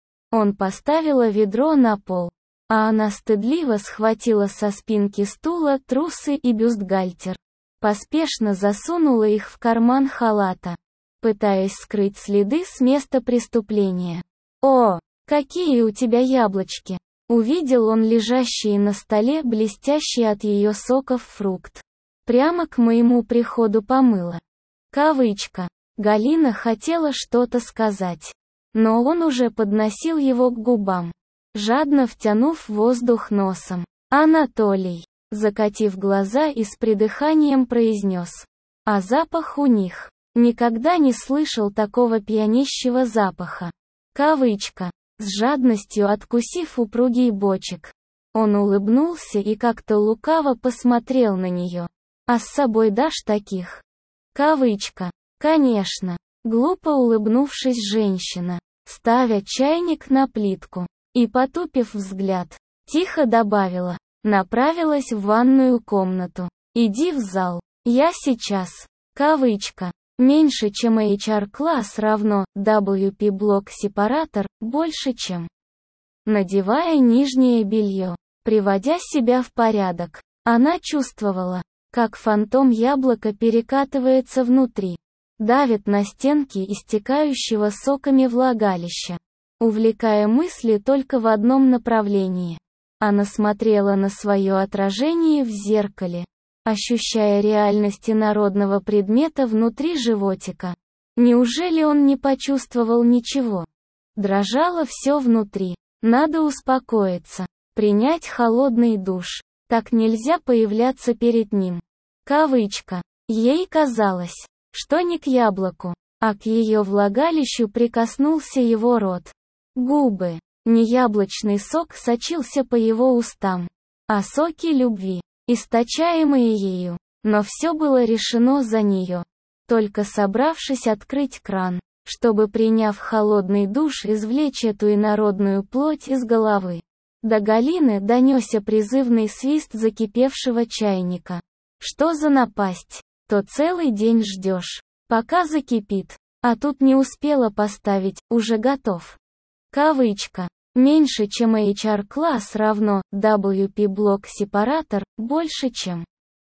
Он поставила ведро на пол, а она стыдливо схватила со спинки стула трусы и бюстгальтер. Поспешно засунула их в карман халата, пытаясь скрыть следы с места преступления. «О, какие у тебя яблочки!» Увидел он лежащие на столе блестящий от ее соков фрукт. «Прямо к моему приходу помыла». Кавычка. Галина хотела что-то сказать, но он уже подносил его к губам, жадно втянув воздух носом. «Анатолий», закатив глаза и с придыханием произнес. А запах у них. Никогда не слышал такого пьянящего запаха. Кавычка. С жадностью откусив упругий бочек, он улыбнулся и как-то лукаво посмотрел на нее. «А с собой дашь таких?» Кавычка. «Конечно». Глупо улыбнувшись, женщина, ставя чайник на плитку и потупив взгляд, тихо добавила, направилась в ванную комнату. «Иди в зал. Я сейчас». Кавычка. Меньше чем HR-класс равно WP-блок-сепаратор, больше чем. Надевая нижнее белье, приводя себя в порядок, она чувствовала, как фантом яблока перекатывается внутри, давит на стенки истекающего соками влагалища, увлекая мысли только в одном направлении. Она смотрела на свое отражение в зеркале, ощущая реальность инородного предмета внутри животика. Неужели он не почувствовал ничего? Дрожало все внутри. Надо успокоиться, принять холодный душ. Так нельзя появляться перед ним. Кавычка. Ей казалось, что не к яблоку, а к ее влагалищу прикоснулся его рот. Губы. Не яблочный сок сочился по его устам, а соки любви, источаемые ею. Но все было решено за нее. Только собравшись открыть кран, чтобы, приняв холодный душ, извлечь эту инородную плоть из головы. До Галины донесся призывный свист закипевшего чайника. Что за напасть? То целый день ждешь, пока закипит. А тут не успела поставить, уже готов. Кавычка. Меньше чем HR-класс равно WP-блок-сепаратор, больше чем.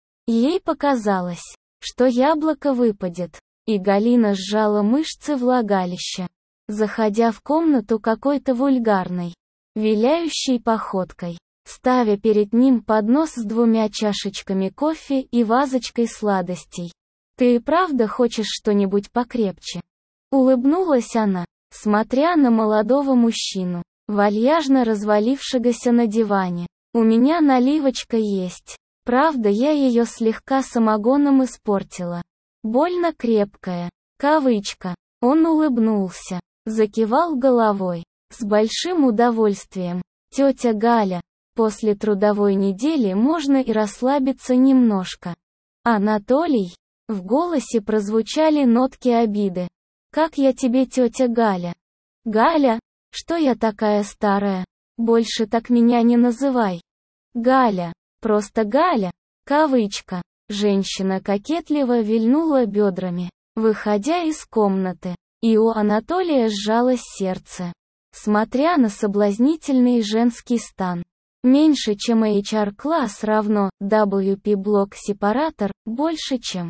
Ей показалось, что яблоко выпадет, и Галина сжала мышцы влагалища, заходя в комнату какой-то вульгарной, виляющей походкой, ставя перед ним поднос с 2 чашечками кофе и вазочкой сладостей. «Ты и правда хочешь что-нибудь покрепче?» Улыбнулась она, смотря на молодого мужчину, вальяжно развалившегося на диване. «У меня наливочка есть. Правда, я ее слегка самогоном испортила. Больно крепкая». Кавычка. Он улыбнулся, закивал головой. С большим удовольствием. Тетя Галя. После трудовой недели можно и расслабиться немножко. Анатолий. В голосе прозвучали нотки обиды. «Как я тебе, тетя Галя?» «Галя? Что я такая старая? Больше так меня не называй. Галя. Просто Галя». Кавычка. Женщина кокетливо вильнула бедрами, выходя из комнаты. И у Анатолия сжалось сердце, смотря на соблазнительный женский стан. Меньше чем HR-класс равно WP-блок-сепаратор, больше чем.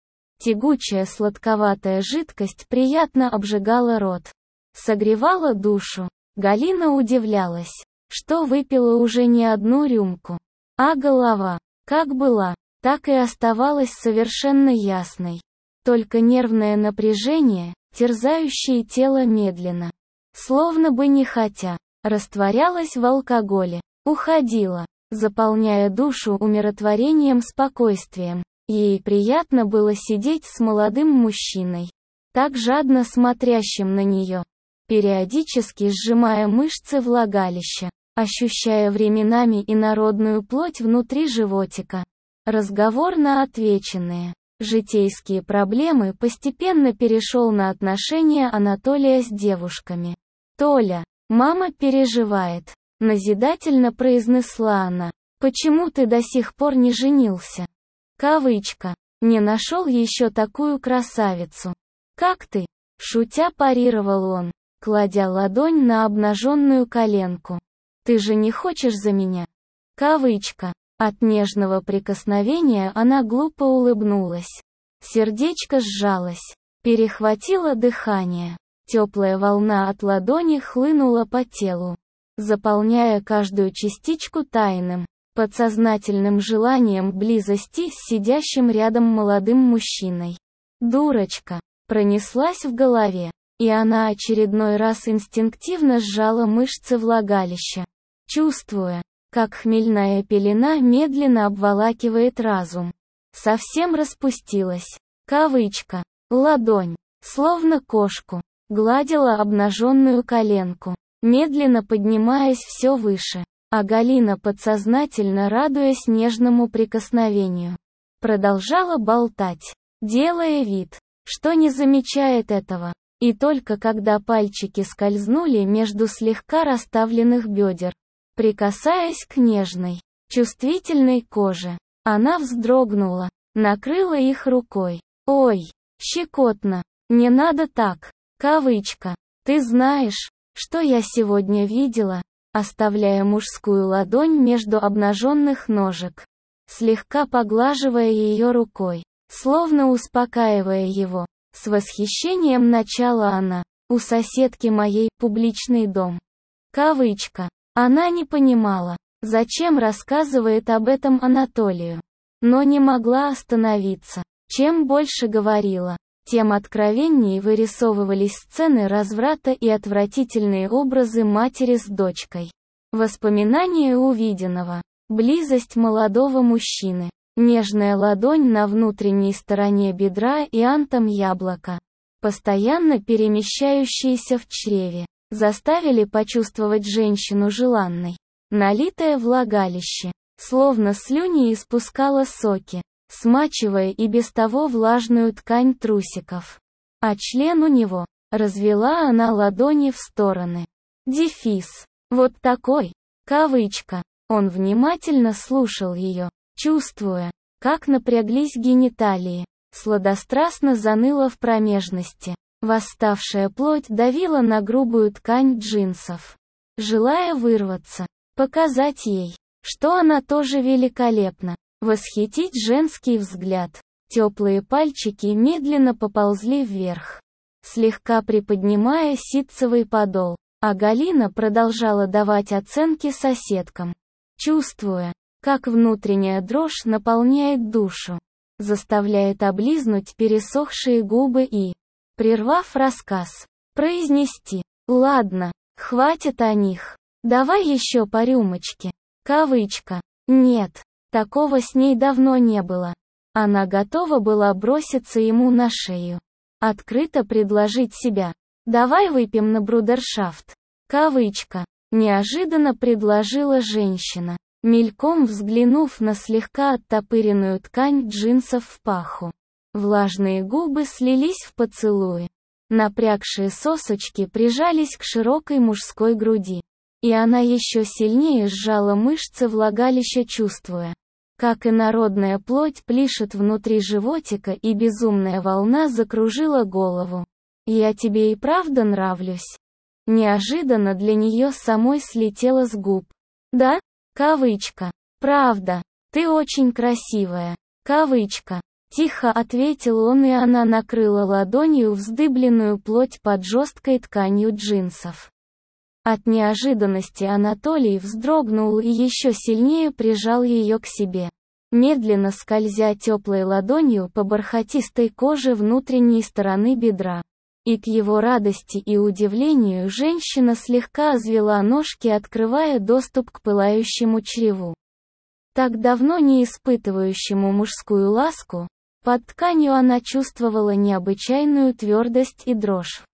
Тягучая сладковатая жидкость приятно обжигала рот, согревала душу. Галина удивлялась, что выпила уже не одну рюмку. А голова, как была, так и оставалась совершенно ясной. Только нервное напряжение, терзающее тело медленно, словно бы нехотя, растворялось в алкоголе, уходило, заполняя душу умиротворением, спокойствием. Ей приятно было сидеть с молодым мужчиной, так жадно смотрящим на нее, периодически сжимая мышцы влагалища, ощущая временами инородную плоть внутри животика. Разговор на отвеченные, житейские проблемы постепенно перешел на отношения Анатолия с девушками. «Толя, мама переживает», — назидательно произнесла она. «Почему ты до сих пор не женился?» Кавычка. «Не нашел еще такую красавицу. Как ты?» Шутя парировал он, кладя ладонь на обнаженную коленку. «Ты же не хочешь за меня?» Кавычка. От нежного прикосновения она глупо улыбнулась. Сердечко сжалось, перехватило дыхание. Теплая волна от ладони хлынула по телу, заполняя каждую частичку тайным, подсознательным желанием близости с сидящим рядом молодым мужчиной. «Дурочка!» пронеслась в голове, и она очередной раз инстинктивно сжала мышцы влагалища, чувствуя, как хмельная пелена медленно обволакивает разум. Совсем распустилась. Кавычка. Ладонь, словно кошку, гладила обнаженную коленку, медленно поднимаясь все выше, а Галина, подсознательно радуясь нежному прикосновению, продолжала болтать, делая вид, что не замечает этого. И только когда пальчики скользнули между слегка расставленных бедер, прикасаясь к нежной, чувствительной коже, она вздрогнула, накрыла их рукой. «Ой, щекотно, не надо так». Кавычка. «Ты знаешь, что я сегодня видела?» Оставляя мужскую ладонь между обнаженных ножек, слегка поглаживая ее рукой, словно успокаивая его. С восхищением начала она. «У соседки моей публичный дом». Кавычка. Она не понимала, Зачем рассказывает об этом Анатолию? Но не могла остановиться. Чем больше говорила, тем откровеннее вырисовывались сцены разврата и отвратительные образы матери с дочкой. Воспоминания увиденного. Близость молодого мужчины. Нежная ладонь на внутренней стороне бедра и антом яблока, постоянно перемещающиеся в чреве, заставили почувствовать женщину желанной. Налитое влагалище, словно слюни испускало соки, смачивая и без того влажную ткань трусиков. А член у него, развела она ладони в стороны. Дефис. Вот такой. Кавычка. Он внимательно слушал ее, чувствуя, как напряглись гениталии. Сладострастно заныло в промежности. Восставшая плоть давила на грубую ткань джинсов. Желая вырваться, показать ей, что она тоже великолепна, восхитить женский взгляд. Теплые пальчики медленно поползли вверх, слегка приподнимая ситцевый подол, а Галина продолжала давать оценки соседкам, чувствуя, как внутренняя дрожь наполняет душу, заставляет облизнуть пересохшие губы и, прервав рассказ, произнести: «Ладно, хватит о них. Давай еще по рюмочке». Кавычка. Нет, такого с ней давно не было. Она готова была броситься ему на шею. Открыто предложить себя. «Давай выпьем на брудершафт». Кавычка. Неожиданно предложила женщина, мельком взглянув на слегка оттопыренную ткань джинсов в паху. Влажные губы слились в поцелуи. Напрягшие сосочки прижались к широкой мужской груди. И она еще сильнее сжала мышцы влагалища, чувствуя, как инородная плоть пляшет внутри животика, и безумная волна закружила голову. «Я тебе и правда нравлюсь?» Неожиданно для нее самой слетело с губ. «Да?» Кавычка. «Правда. Ты очень красивая». Кавычка. Тихо ответил он, и она накрыла ладонью вздыбленную плоть под жесткой тканью джинсов. От неожиданности Анатолий вздрогнул и еще сильнее прижал ее к себе, медленно скользя теплой ладонью по бархатистой коже внутренней стороны бедра. И к его радости и удивлению женщина слегка извела ножки, открывая доступ к пылающему чреву, так давно не испытывающему мужскую ласку. Под тканью она чувствовала необычайную твердость и дрожь.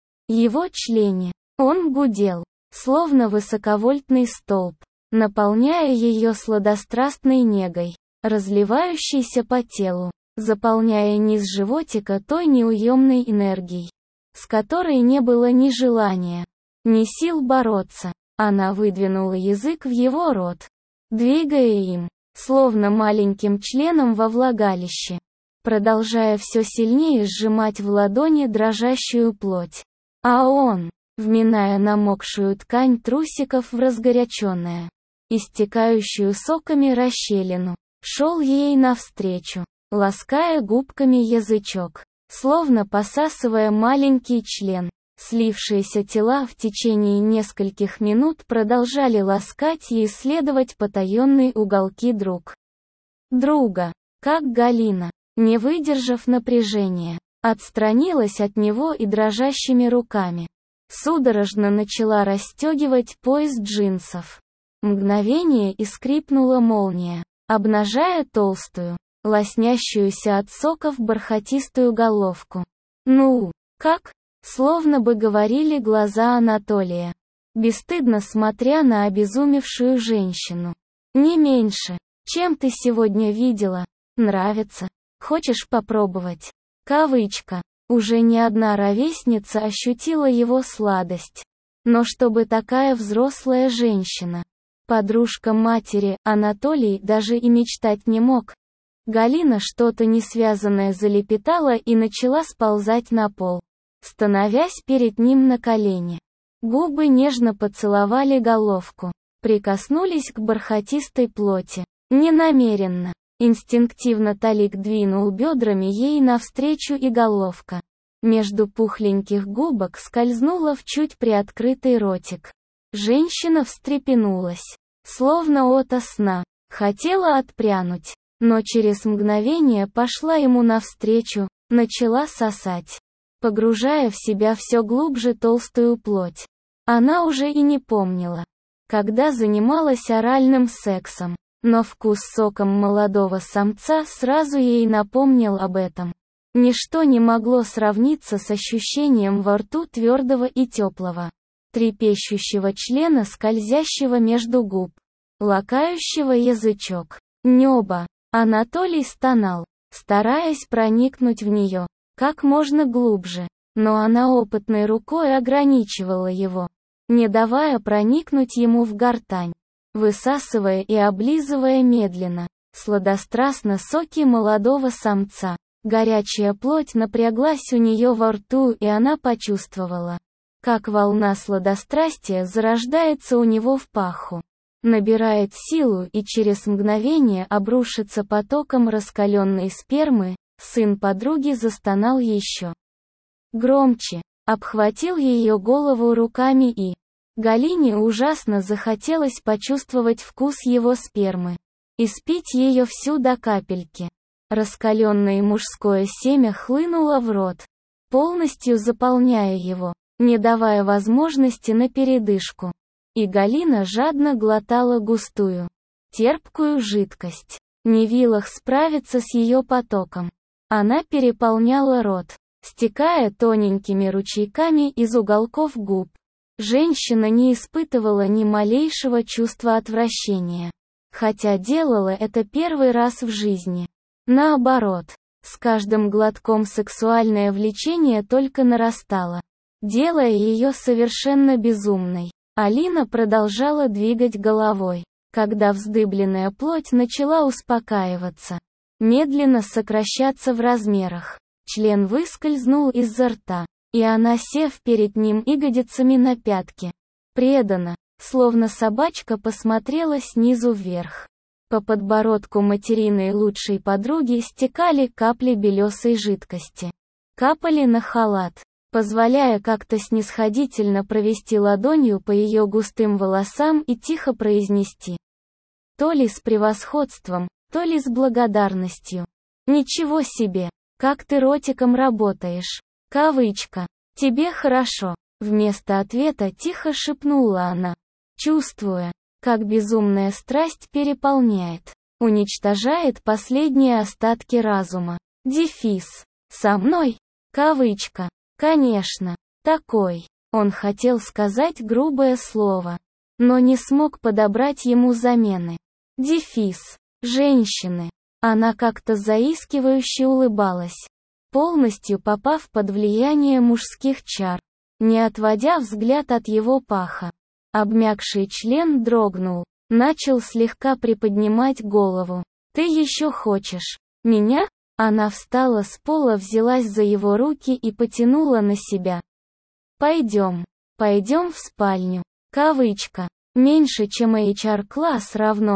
Его члене. Он гудел, словно высоковольтный столб, наполняя ее сладострастной негой, разливающейся по телу, заполняя низ животика той неуемной энергией, с которой не было ни желания, ни сил бороться. Она выдвинула язык в его рот, двигая им, словно маленьким членом во влагалище, продолжая все сильнее сжимать в ладони дрожащую плоть. А он, вминая намокшую ткань трусиков в разгоряченное, истекающую соками расщелину, шел ей навстречу, лаская губками язычок, словно посасывая маленький член. Слившиеся тела в течение нескольких минут продолжали ласкать и исследовать потаенные уголки друг друга, как Галина, не выдержав напряжения, отстранилась от него и дрожащими руками судорожно начала расстегивать пояс джинсов. Мгновение, и скрипнула молния, обнажая толстую, лоснящуюся от соков бархатистую головку. «Ну, как?» Словно бы говорили глаза Анатолия, бесстыдно смотря на обезумевшую женщину. «Не меньше, чем ты сегодня видела. Нравится? Хочешь попробовать?» Кавычка. Уже не одна ровесница ощутила его сладость. Но чтобы такая взрослая женщина, подружка матери, Анатолий даже и мечтать не мог. Галина что-то несвязанное залепетала и начала сползать на пол, становясь перед ним на колени. Губы нежно поцеловали головку, прикоснулись к бархатистой плоти. Ненамеренно, инстинктивно Талик двинул бедрами ей навстречу, и головка между пухленьких губок скользнула в чуть приоткрытый ротик. Женщина встрепенулась, словно ото сна. Хотела отпрянуть, но через мгновение пошла ему навстречу, начала сосать, погружая в себя все глубже толстую плоть. Она уже и не помнила, когда занималась оральным сексом, но вкус соком молодого самца сразу ей напомнил об этом. Ничто не могло сравниться с ощущением во рту твердого и теплого, трепещущего члена, скользящего между губ, лакающего язычок. Небо. Анатолий стонал, стараясь проникнуть в нее как можно глубже, но она опытной рукой ограничивала его, не давая проникнуть ему в гортань, высасывая и облизывая медленно, сладострастно соки молодого самца. Горячая плоть напряглась у нее во рту, и она почувствовала, как волна сладострастия зарождается у него в паху, набирает силу и через мгновение обрушится потоком раскаленной спермы. Сын подруги застонал еще громче, обхватил ее голову руками, и Галине ужасно захотелось почувствовать вкус его спермы, испить ее всю до капельки. Раскаленное мужское семя хлынуло в рот, полностью заполняя его, не давая возможности на передышку. И Галина жадно глотала густую, терпкую жидкость, не в силах справиться с ее потоком. Она переполняла рот, стекая тоненькими ручейками из уголков губ. Женщина не испытывала ни малейшего чувства отвращения, хотя делала это первый раз в жизни. Наоборот, с каждым глотком сексуальное влечение только нарастало, делая ее совершенно безумной. Алина продолжала двигать головой, когда вздыбленная плоть начала успокаиваться, медленно сокращаться в размерах. Член выскользнул изо рта, и она, сев перед ним ягодицами на пятки, преданно, словно собачка, посмотрела снизу вверх. По подбородку материной лучшей подруги стекали капли белесой жидкости. Капали на халат, позволяя как-то снисходительно провести ладонью по ее густым волосам и тихо произнести. То ли с превосходством, то ли с благодарностью. «Ничего себе! Как ты ротиком работаешь!» Кавычка. «Тебе хорошо!» Вместо ответа тихо шепнула она, чувствуя, как безумная страсть переполняет, уничтожает последние остатки разума. Дефис. «Со мной?» Кавычка. «Конечно. Такой». Он хотел сказать грубое слово, но не смог подобрать ему замены. Дефис. «Женщины». Она как-то заискивающе улыбалась, полностью попав под влияние мужских чар, не отводя взгляд от его паха. Обмякший член дрогнул, начал слегка приподнимать голову. «Ты еще хочешь меня?» Она встала с пола, взялась за его руки и потянула на себя. «Пойдем в спальню». Кавычка. «Меньше, чем HR-класс равно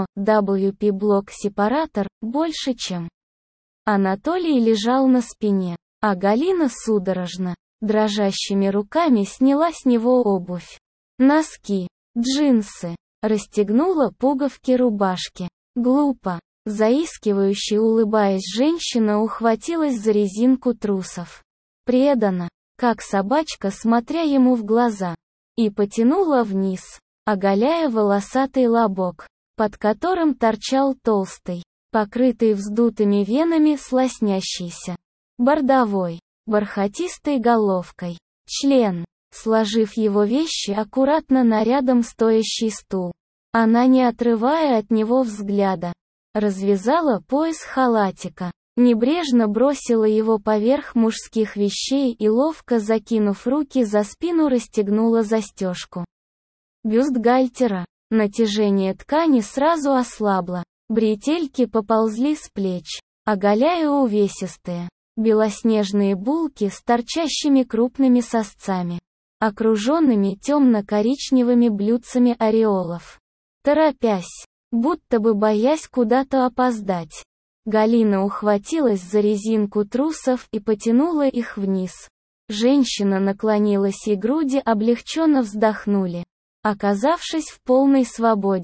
WP-блок-сепаратор, больше, чем». Анатолий лежал на спине, а Галина судорожно, дрожащими руками сняла с него обувь. Носки, джинсы, расстегнула пуговки рубашки. Глупо, заискивающе улыбаясь, женщина ухватилась за резинку трусов. Преданно, как собачка, смотря ему в глаза, и потянула вниз, оголяя волосатый лобок, под которым торчал толстый, покрытый вздутыми венами лоснящийся, бордовой, бархатистой головкой, член. Сложив его вещи аккуратно на рядом стоящий стул, она, не отрывая от него взгляда, развязала пояс халатика, небрежно бросила его поверх мужских вещей и, ловко закинув руки за спину, расстегнула застежку бюстгальтера. Натяжение ткани сразу ослабло, бретельки поползли с плеч, оголяя увесистые, белоснежные булки с торчащими крупными сосцами, окруженными темно-коричневыми блюдцами ореолов. Торопясь, будто бы боясь куда-то опоздать, Галина ухватилась за резинку трусов и потянула их вниз. Женщина наклонилась, и груди облегченно вздохнули, оказавшись в полной свободе.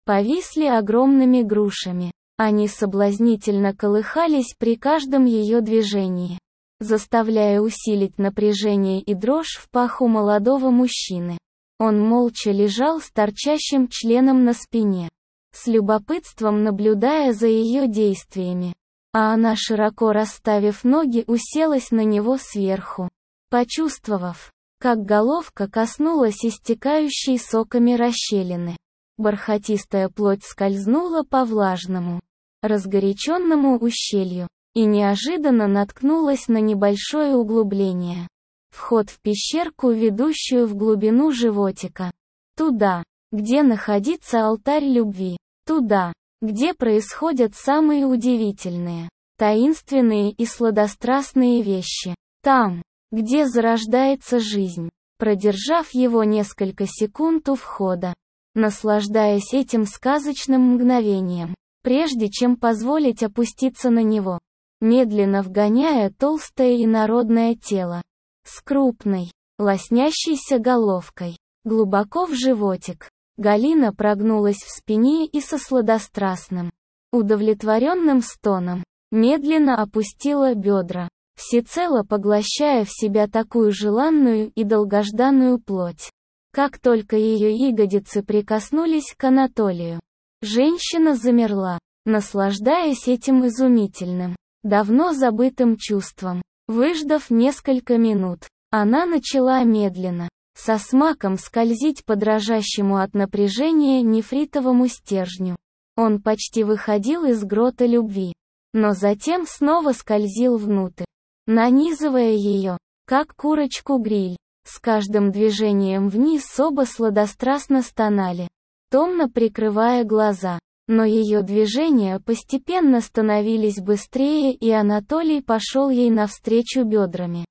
повисли огромными грушами. Они соблазнительно колыхались при каждом ее движении, заставляя усилить напряжение и дрожь в паху молодого мужчины. Он молча лежал с торчащим членом на спине, с любопытством наблюдая за ее действиями. А она, широко расставив ноги, уселась на него сверху. Почувствовав, как головка коснулась истекающей соками расщелины, бархатистая плоть скользнула по влажному, разгоряченному ущелью, и неожиданно наткнулась на небольшое углубление. Вход в пещерку, ведущую в глубину животика. Туда, где находится алтарь любви. Туда, где происходят самые удивительные, таинственные и сладострастные вещи. Там, где зарождается жизнь. Продержав его несколько секунд у входа, наслаждаясь этим сказочным мгновением, прежде чем позволить опуститься на него, медленно вгоняя толстое инородное тело с крупной, лоснящейся головкой глубоко в животик, Галина прогнулась в спине и со сладострастным, удовлетворенным стоном медленно опустила бедра, всецело поглощая в себя такую желанную и долгожданную плоть. Как только ее ягодицы прикоснулись к Анатолию, женщина замерла, наслаждаясь этим изумительным, давно забытым чувством. Выждав несколько минут, она начала медленно, со смаком скользить по дрожащему от напряжения нефритовому стержню. Он почти выходил из грота любви, но затем снова скользил внутрь, нанизывая ее, как курочку-гриль. С каждым движением вниз оба сладострастно стонали, томно прикрывая глаза. Но ее движения постепенно становились быстрее, и Анатолий пошел ей навстречу бедрами,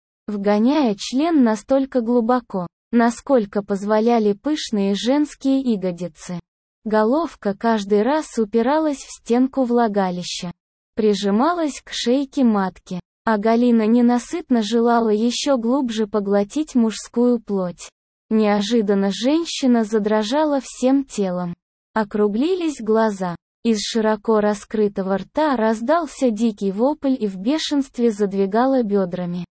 вгоняя член настолько глубоко, насколько позволяли пышные женские ягодицы. Головка каждый раз упиралась в стенку влагалища, прижималась к шейке матки, а Галина ненасытно желала еще глубже поглотить мужскую плоть. Неожиданно женщина задрожала всем телом. Округлились глаза. Из широко раскрытого рта раздался дикий вопль и в бешенстве задвигала бедрами.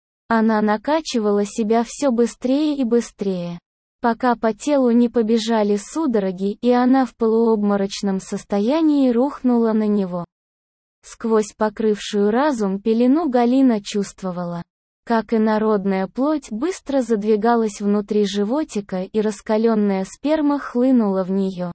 Она накачивала себя все быстрее и быстрее, пока по телу не побежали судороги, и она в полуобморочном состоянии рухнула на него. Сквозь покрывшую разум пелену Галина чувствовала, как инородная плоть быстро задвигалась внутри животика, и раскаленная сперма хлынула в нее,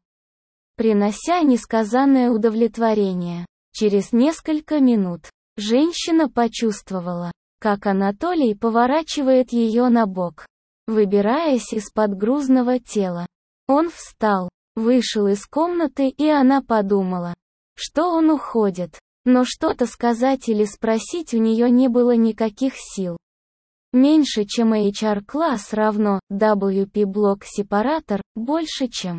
принося несказанное удовлетворение. Через несколько минут женщина почувствовала, как Анатолий поворачивает ее на бок, выбираясь из-под грузного тела. Он встал, вышел из комнаты, и она подумала, что он уходит. Но что-то сказать или спросить у нее не было никаких сил. Меньше, чем HR-класс равно WP-блок-сепаратор, больше, чем.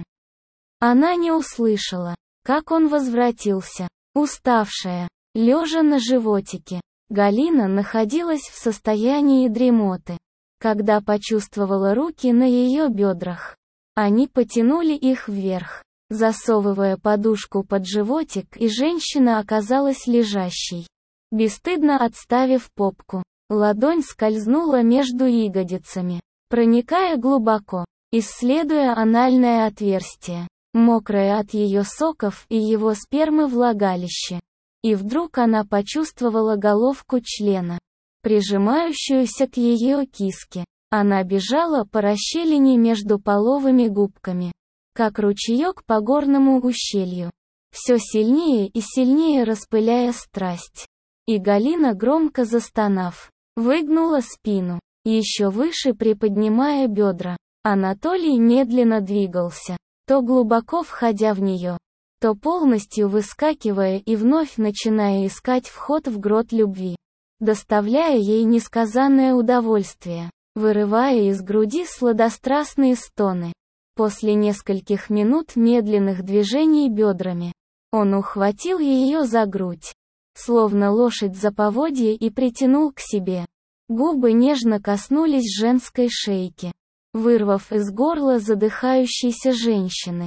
Она не услышала, как он возвратился, уставшая, лежа на животике. Галина находилась в состоянии дремоты, когда почувствовала руки на ее бедрах. Они потянули их вверх, засовывая подушку под животик, и женщина оказалась лежащей, бесстыдно отставив попку. Ладонь скользнула между ягодицами, проникая глубоко, исследуя анальное отверстие, мокрое от ее соков и его спермы влагалище. И вдруг она почувствовала головку члена, прижимающуюся к ее киске. Она бежала по расщелине между половыми губками, как ручеек по горному ущелью, все сильнее и сильнее распыляя страсть. И Галина, громко застонав, выгнула спину, еще выше приподнимая бедра. Анатолий медленно двигался, то глубоко входя в нее, то полностью выскакивая и вновь начиная искать вход в грот любви, доставляя ей несказанное удовольствие, вырывая из груди сладострастные стоны. После нескольких минут медленных движений бедрами, он ухватил ее за грудь, словно лошадь за поводья, и притянул к себе. Губы нежно коснулись женской шейки, вырвав из горла задыхающейся женщины.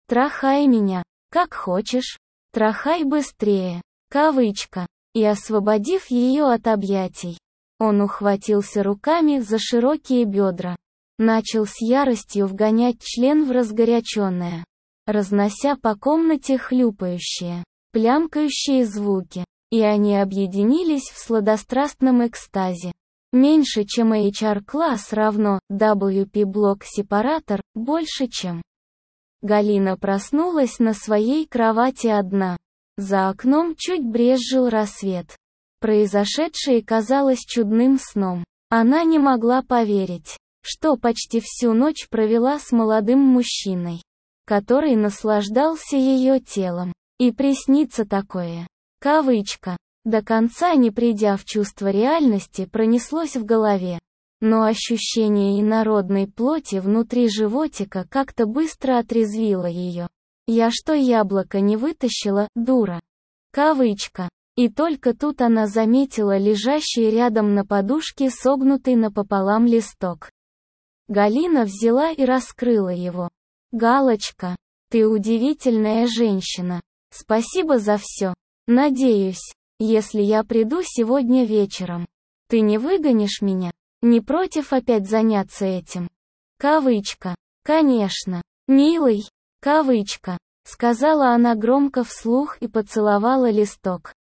Трахай меня, как хочешь. Трахай быстрее. Кавычка. И освободив ее от объятий, он ухватился руками за широкие бедра. Начал с яростью вгонять член в разгоряченное, разнося по комнате хлюпающие, плямкающие звуки. И они объединились в сладострастном экстазе. Меньше чем HR-класс равно WP-блок-сепаратор, больше чем. Галина проснулась на своей кровати одна. За окном чуть брезжил рассвет. Произошедшее казалось чудным сном. Она не могла поверить, что почти всю ночь провела с молодым мужчиной, который наслаждался ее телом. И приснится такое. Кавычка. До конца не придя в чувство реальности, пронеслось в голове. Но ощущение инородной плоти внутри животика как-то быстро отрезвило ее. «Я что, яблоко не вытащила, дура?» Кавычка. И только тут она заметила лежащий рядом на подушке согнутый напополам листок. Галина взяла и раскрыла его. «Галочка, ты удивительная женщина. Спасибо за все. Надеюсь, если я приду сегодня вечером, ты не выгонишь меня? Не против опять заняться этим?» Кавычка. «Конечно, милый», кавычка, сказала она громко вслух и поцеловала листок.